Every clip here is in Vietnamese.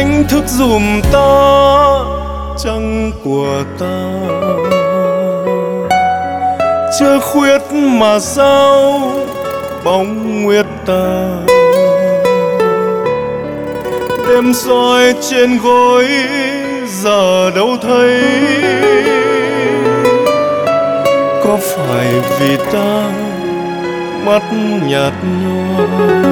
đánh thức dùm ta trăng của ta. Chưa khuyết mà sao bóng nguyệt ta, đêm soi trên gối giờ đâu thấy. Có phải vì ta mắt nhạt nhòa,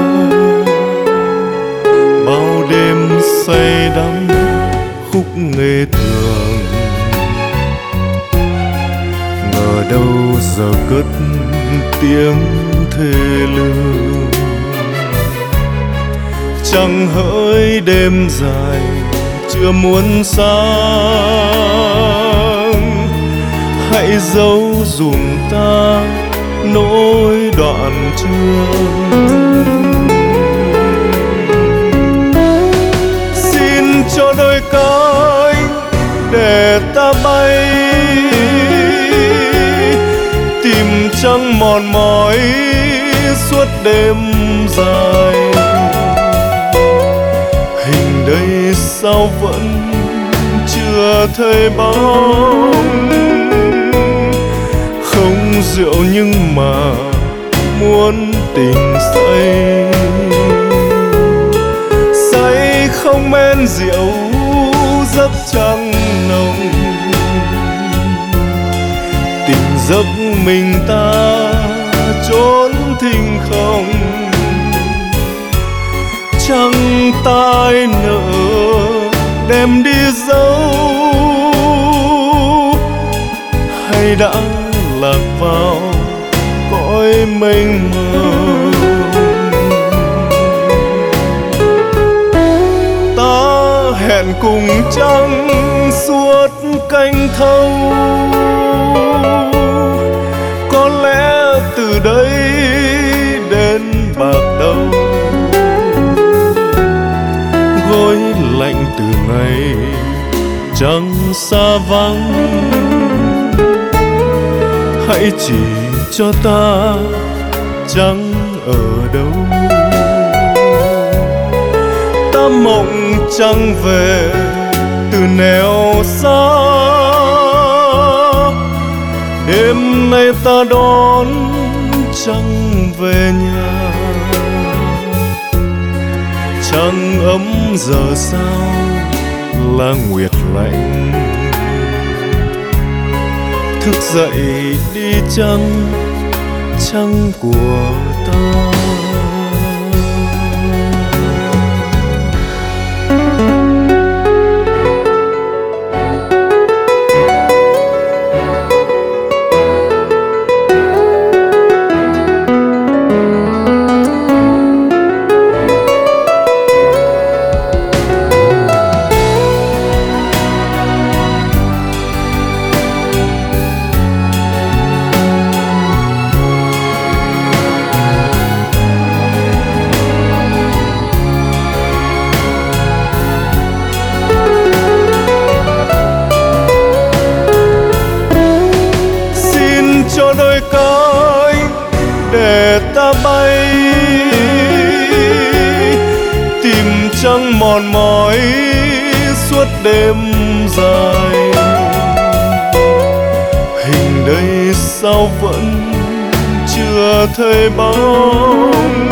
bao đêm say đắm khúc nghề thường, ngờ đâu giờ cất tiếng thê lương. Trăng hỡi đêm dài chưa muốn sáng, hãy giấu dùm ta nỗi đoạn chương. Xin cho đôi cánh để ta bay, tìm trăng mòn mỏi suốt đêm dài. Hình đây sao vẫn chưa thấy bóng, không rượu nhưng mà muốn tình say. Say không men rượu giấc trăng nồng, tình giấc mình ta trốn thinh không. Trăng tai nở đem đi dấu, hay đã lạc vào cõi mênh mông. Ta hẹn cùng trăng suốt canh thâu, có lẽ từ đây đến bạc đầu. Gối lạnh từ ngày trăng xa vắng, hãy chỉ cho ta trăng ở đâu. Ta mộng trăng về từ nẻo xa, đêm nay ta đón trăng về nhà. Trăng ấm giờ sao là nguyệt lạnh, thức dậy đi trăng, trăng của ta. Cho đôi cánh để ta bay, tìm trăng mòn mỏi suốt đêm dài. Hình đây sao vẫn chưa thấy bóng,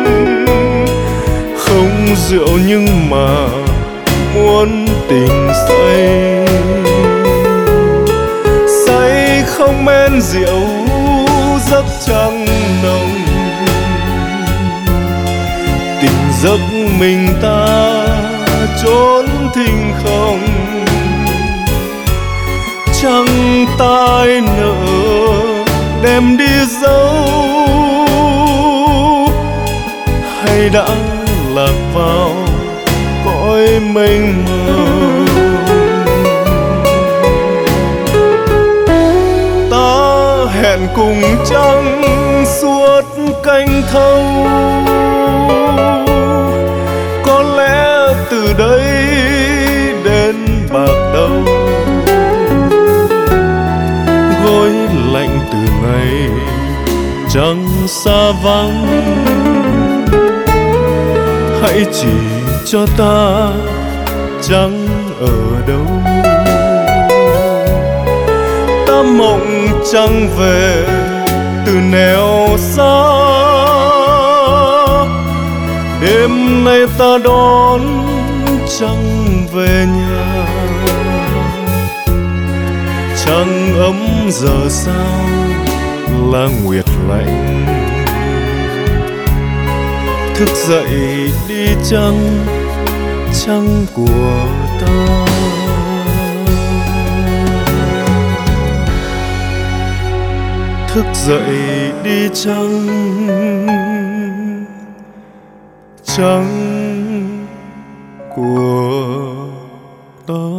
không rượu nhưng mà muốn tình say. Say không men rượu giấc trăng nồng, tình giấc mình ta trốn thinh không. Trăng tai nở đem đi dấu, hay đã lạc vào cõi mênh mông. Hẹn cùng trăng suốt canh thâu, có lẽ từ đây đến bạc đầu. Gối lạnh từ ngày trăng xa vắng, hãy chỉ cho ta trăng ở đâu. Ta mộng trăng về từ nẻo xa, đêm nay ta đón trăng về nhà. Trăng ấm giờ sao là nguyệt lạnh, thức dậy đi trăng, trăng của ta. Thức dậy đi trăng, trăng của ta.